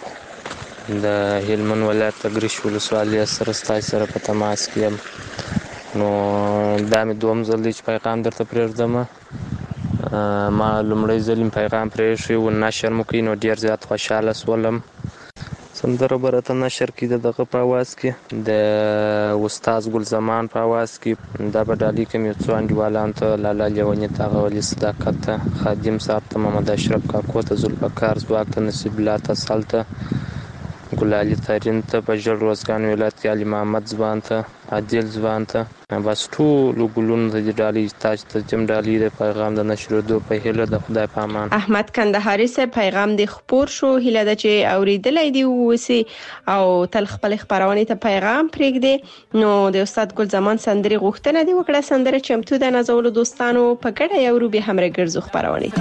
د هلمند ولایت تګریش ولسوالۍ سره ستای سره په تماس کې نو دا مې دوم ځل چې پیغام درته پرېږدم. ما لومړی ځل پیغام پرېښی و نشر مو کوي نو ډېر زیات خوشحاله شولم. سندره برته نشر کې دغه په اواز کې د استاد ګل زمان په اواز کې دا به ډالۍ کوم یو څو انډیوالان ته لالا لیونی ته غولي صداقت ته خادم صاحب ته محمد اشرف کاکو ته ذوالفقار زواک ته نصیب الله ته سال ته ګلالي تارین ته په جړ روزګان ولایت کې علي محمد ځوان ته عادل ځوان ته بس ټول ګلون د ډالۍ تاج ته جم ډالۍ د پیغام د نشریدو په هیله د خدای په امان. احمد کندهاري سه پیغام د خبر شو هیله د چې اوریدلای دی وسی او تل خپل خبرونه ته پیغام پرېږدي. نو د استاد ګل زمان سندري غوښتنه دی وکړه سندره چمتو د نازولو دوستانو په ګډه یو روبي همره ګرځو خبرونه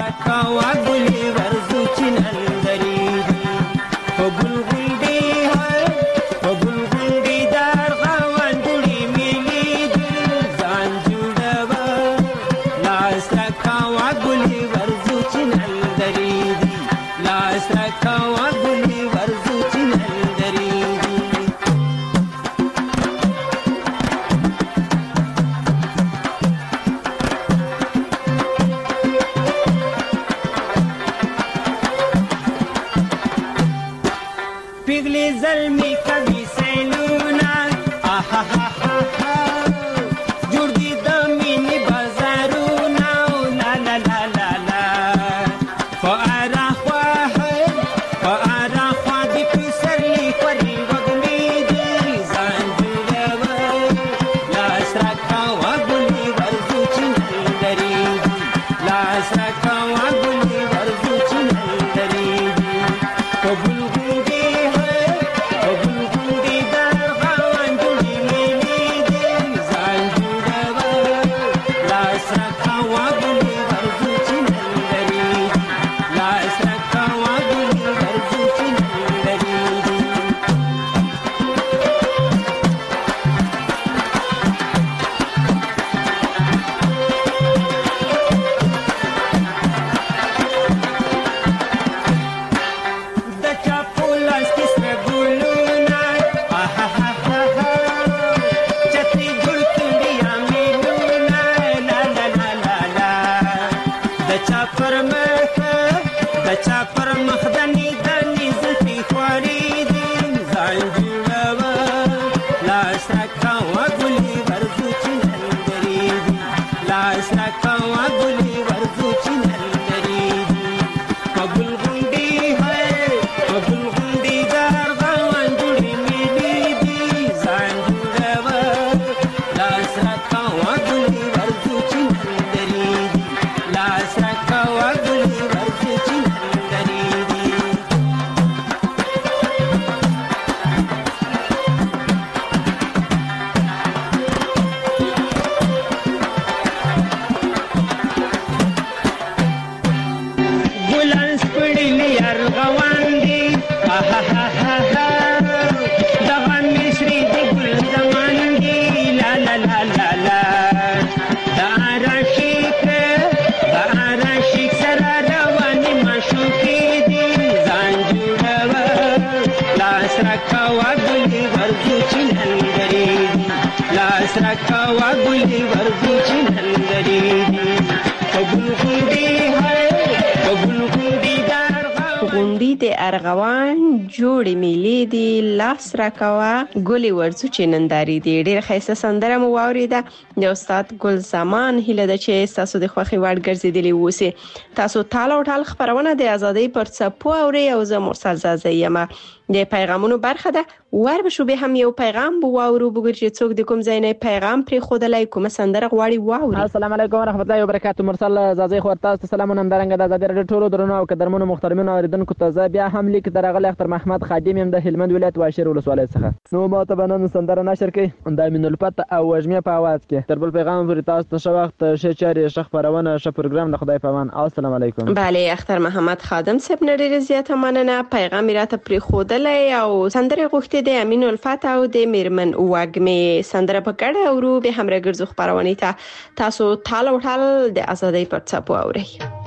لاس راکوا ګلي ورځي چې نندري قبول غوندي هاي قبول غوندي غونډي د ارغوان جوړې میلې دي لاس راکوا ګلي ورځو چې ننداري دي. ډېر ښایسته سندره مو واورېده د استاد ګل زمان. هیله ده چې تاسو د خوښې وړ ګرځېدلي اوسئ. تاسو تال او ټال خبرونه د ازادۍ پر څپو اورئ او زه مرسل زازۍ یم. د پیغامونو برخه ده ور به شو به هم یو پیغام بو واورو بګر چې څوک د کوم ځای نه پیغام پرې خودلای کوم سندره غواړي واوري. السلام علیکم ورحمت الله وبرکاته. مرسل زازۍ خو تاسو سلامونه همدارنګه د ازادۍ رادیو ټولو درنو او قدرمنو محترمینو اوریدونکو ته زه بیا هم لیک درغلی اختر محمد خادم یم د هلمند ولایت واشیر ولسوالۍ څخه. نو ما ته بنن سندره نشر کړي د امین الفت او وجمه په आवाज کې تر بل پیغام پرې تاسو ته شو وخت شه چاري شخ پرونه ش پروګرام د خدای پامان. السلام علیکم. bale اختر محمد خادم صاحب نړۍ زیاته مننه. پیغام راته پرې خودلای او سندره غوښتې د امین الفت او د میرمن وګمه سندره په کډه اورو به هم راګرځو خبرونه ته تاسو تال او ټال د ازادۍ پر څپو اوري.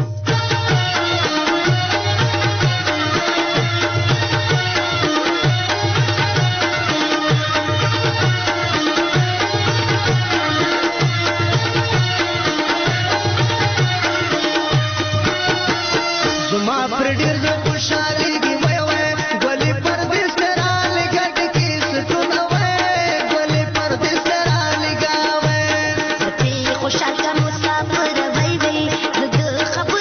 زما پر ډیر د خوشالي دی وای وای ګلې پر دې سره لګټ کې ستونه وای ګلې پر دې سره لګاوي ته خوشاله مسافر وای وای د خبر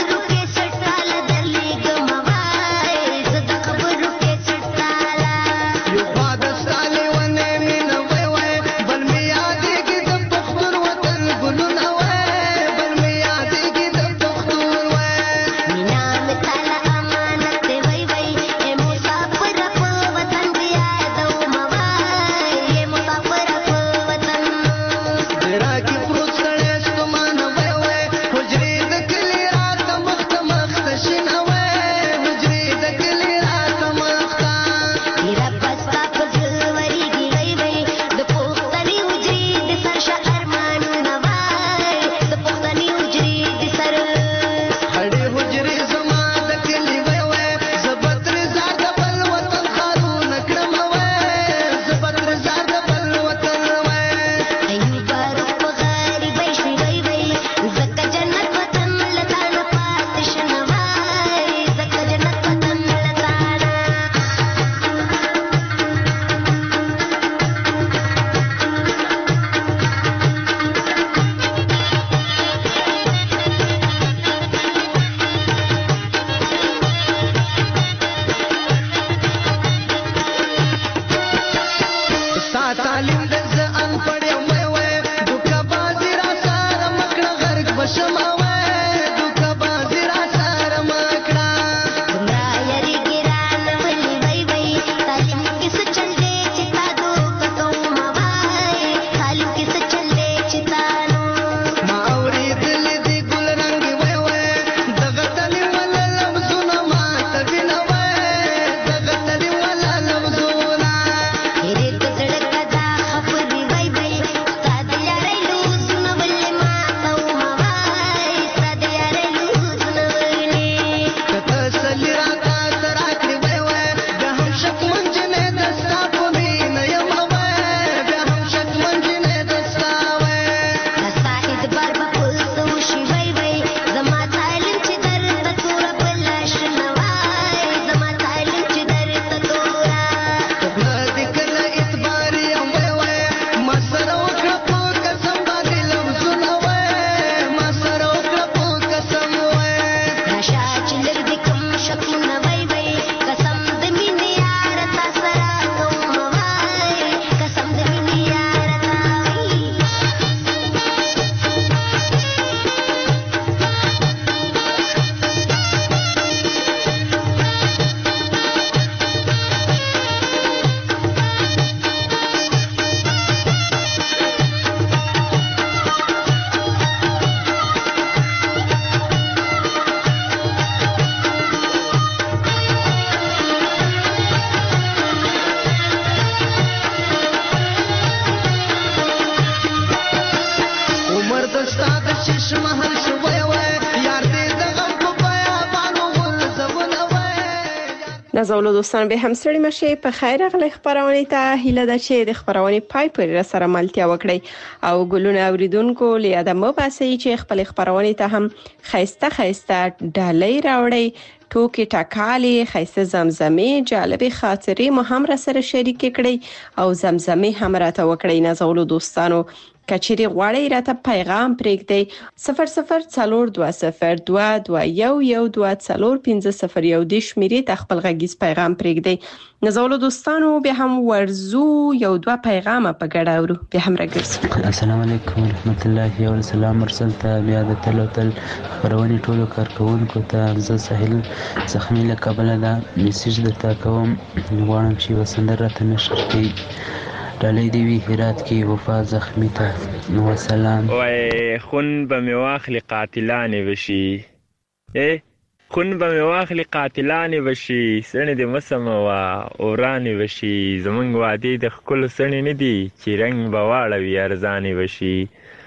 نازولو دوستان به هم ستړي مشه په خیر غلې خبرونه ته هیله ده چې د خبرونه پای پورې سره ملتیا وکړي او ګلونه اوریدونکو لیاده مو باسي چې خپل خبرونه ته هم خيسته خيسته ډالۍ راوړي ټوکې ټکالي خيسته زمزمه جالب خاطرې مو هم را سره شریک کړي او زمزمه هم راته وکړي نازولو دوستانو کچېری غواړی راته پیغام پرېږدئ صفر صفر څلور دوه صفر دوه دوه یو یو دوه څلور پنځه صفر یو د شمیرې ته خپل غږیز پیغام پرېږدئ نازولو دوستانو به هم ورزو یو دوه پیغام په ګډه اورو به هم راګرځو. السلام علیکم ورحمت الله و سلام مرسل ته بیا د تل تل خبرونی ټولو کارکونکو ته زه سهیل زخمی له کابل دا میسج درته کوم غواړم چې وسندر راته نشر کړي ډالۍ دی وی هرات کې وفا زخمی ته نو سلام وای خون به می واخلي قاتلان وشي اے خون به می واخلي قاتلان وشي سړی د مسم وا اوران وشي زمونږ وادي د خپل سړی نه دی چې رنگ به واړوي ارزان وشي.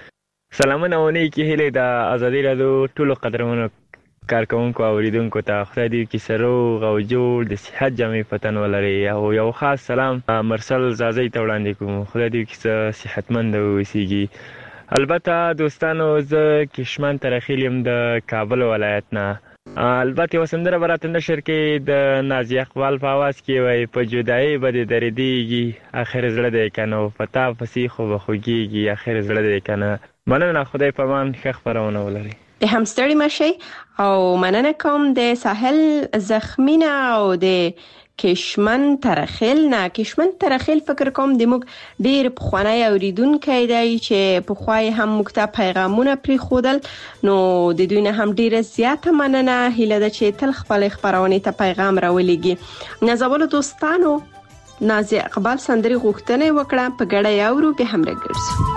سلامونه ونی کې هله د ازادي رادیو ټولو قدرمنو کارکونکو اوریدونکو ته خدای دې کې سروغ او جوړ د صحت جامع پتن ولري او یو خاص سلام مرسل زازی ته وړاندې کوم خدای دې کې صحتمند اوسيږي. البته دوستانو زه کشمن ترخیلم د کابل ولایت نه البته وسندره برات نشر کې د نازي اقبال په आवाज کې وای په جدای بده درديږي اخر زړه دې کنه پتا پسې خو بخوږي اخر زړه دې کنه مننه خدای په مان ښه خبرونه ولري. به هم ستړي مشي او مننه کوم د ساحل زخمینا او د کشمن ترخیل نه کشمن ترخیل فکر کوم د موږ ډیر بخوانی اوریدونکو دی چې په خوای هم مکتب پیغامونه پری خودل نو د دوی نه هم ډیر زیاته مننه هیله ده چې تل خپل خبرونه ته پیغام راولېږي. نازولو دوستانو نازي اقبال سندري غوښتنه وکړه په ګډه یاورو به هم راګرځو.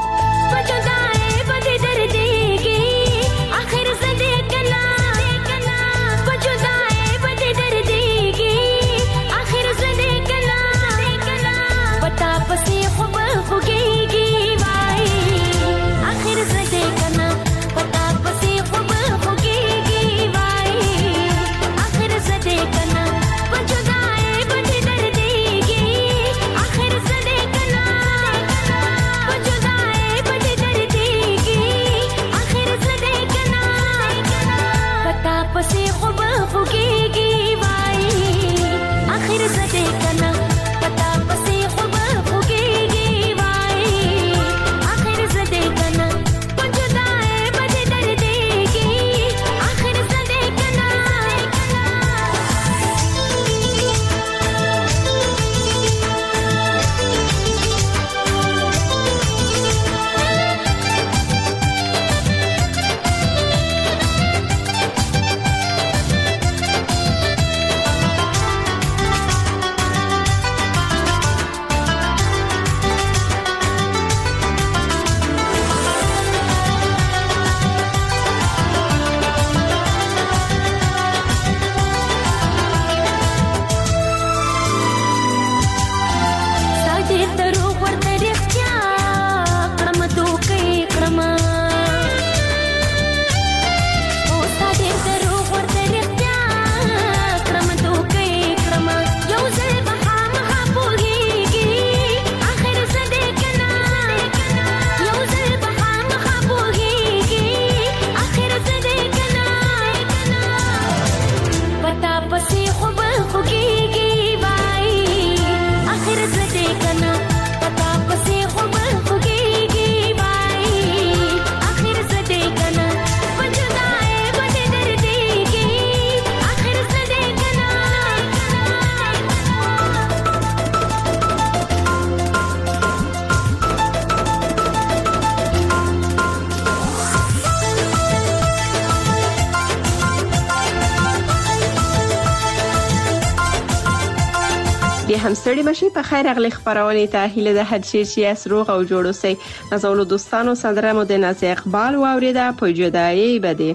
هم ستړي مشي په خیر اغلی خبرونه ته هیله ده هر شي چې اسروغ او جوړ اوسئ. نازولو دوستانو سندره مو د نازي اقبال واوریده په جدایي بده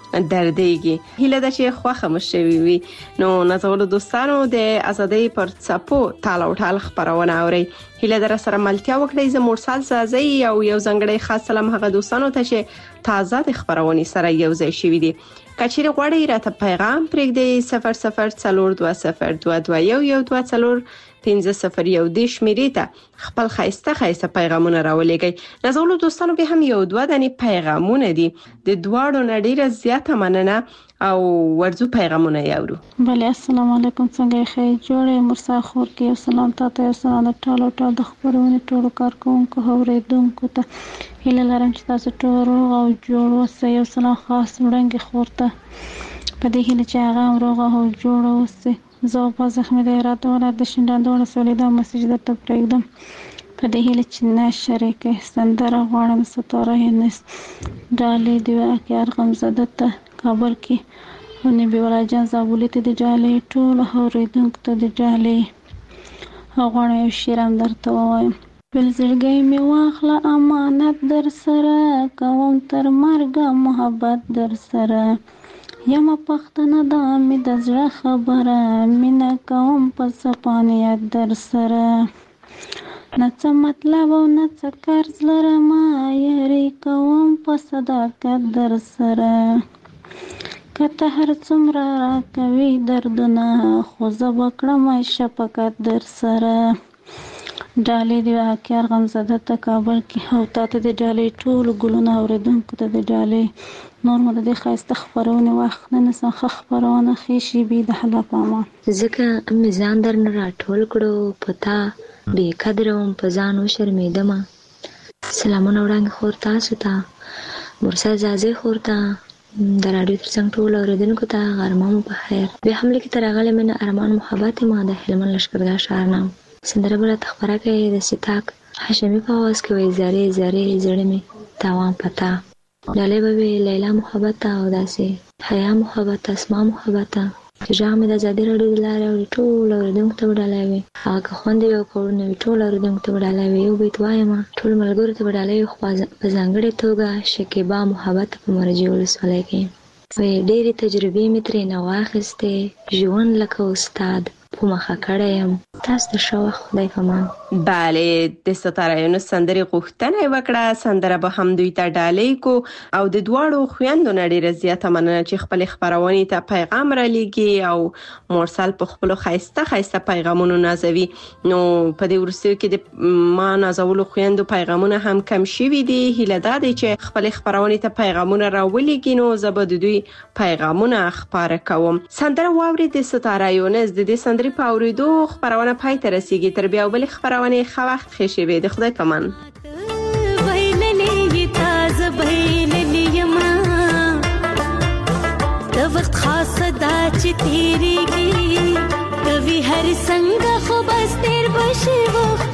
دردېږي. هیله ده چې خوښه مو شوي وي. نو نازولو دوستانو د ازادۍ پر څپو تال او ټال خبرونه اوري. هیله در سره ملتیا وکړئ. زه مرسل زازی او یو ځنګړی خاص سلام هغه دوستانو ته چې تازه د خبرونې سره یو ځای شوي دي. کچېرې غواړئ راته پیغام پرېږدئ صفر صفر څلور دوه صفر دوه دوه یو یو دوه څلور پنځه صفر یو دېرش میرې ته خپل ښایسته ښایسته پیغامونه راولېږئ. نازولو دوستانو بیا هم یو دوه دانې پیغامونه دي. د دواړو نه ډېره زیاته مننه او ورځو پیغامونه یاورو. بله السلام علیکم، څنګه یې ښه جوړې مرسا خور کې یو سلام تاته، یو سلام د ټولو ټول د خبرونې ټولو کارکوونکو اورېدونکو ته. هیله لرم چې تاسو ټول روغ او جوړ اوسئ. یو سلام خاص وړاندې خور ته په دې هیله چې هغه هم روغ او جوړ اوسئ. زه او باز احمد هرات ولایت د شینډاندو ولسوالۍ دا مسیج درته پرېږدم په دې هیله چې نشرې کې سندره غواړم ستاره هندس ډالۍ د واقعار غمزده ته کابل کې او نبی ولا جان زابولي ته د ډالۍ ټول اورېدونکو ته د ډالۍ غواړم یو شعر هم درته ووایم. بل زړګی مې واخله امانت در سره کوم تر مرګه محبت در سره یم پښتنه دا مې د زړه خبره مینه کوم په سپانیت در سره نه څه مطلب او نه څه قرض لرمه یاري کوم په صداقت در سره که ته هر څومره راکوي دردونه خو زه به کړم شفقت در سره. ډالۍ د واقعار غمزده ته کابل کې او تاته د ډالۍ ټولو ګلونه اورېدونکو ته د ډالۍ نور مو د دې ښایسته خپرونې وخت نه نیسم. ښه خپرونه ښې شېبې د الله په امان. ځکه مې ځان درنه راټول کړو په تا بې قدره وم په ځان وشرمېدمه. سلامونه وړاندې خور تاسو ته، مرسل زازۍ خور ته، د راډیو تر څنګ ټولو اورېدونکو ته غرمه مو په خیر. بیا هم لیکې ته راغلی مینه ارمان محبت ما د هلمند لښکرګاه ښار نه سندره به راته خپره کوي د ستاک هاشمي په اواز کې وایي زارې زارې زړه مې تاوان پتا. ډالۍ به وي لیلا محبت او داسې حیا محبت اسما محبت چې غږ مې د ازادي راډیو د لارې اوري ټول اورېدونکو ته به ډالۍ وي. هغه که خوند وي او که وړونه وي ټول اورېدونکو ته به ډالۍ وي. یو بیت وایم ټول ملګرو ته به ډالۍ وي، خو په ځانګړې توګه شکیبا محبت په مرجې ولسوالۍ کې وایي ډېرې تجربې مې ترېنه واخیستې ژوند لکه استاد په مخه کړی یم. تاسو د ښه وخت خدای پامان. بله د ستاره یونس سندرې غوښتنه یې وکړه. سندره به هم دوی ته ډالۍ کو او د دواړو خویندو نه ډېره زیاته مننه چې خپلې خپرونې ته پیغام رالیږي او مرسل په خپلو ښایسته ښایسته پیغامونو نازوي. نو په دې وروستیو کې د ما نازولو خویندو پیغامونه هم کم شوي دي. هیله دا دی چې خپلې خپرونې ته پیغامونه راولیږي نو زه به د دوی پیغامونه خپاره کوم. سندره واورئ د ستاره یونس. د دې سندرې په اورېدو خپرونه پای ته رسیږي. تر بیا بلې خبرونه ښه وخت ښې شېبې د خدای په امان. ویللې تازه ویللې یما د وخت خاصه دا چې تیریږي کوي هر څنګه خو بس تیر بشي وخت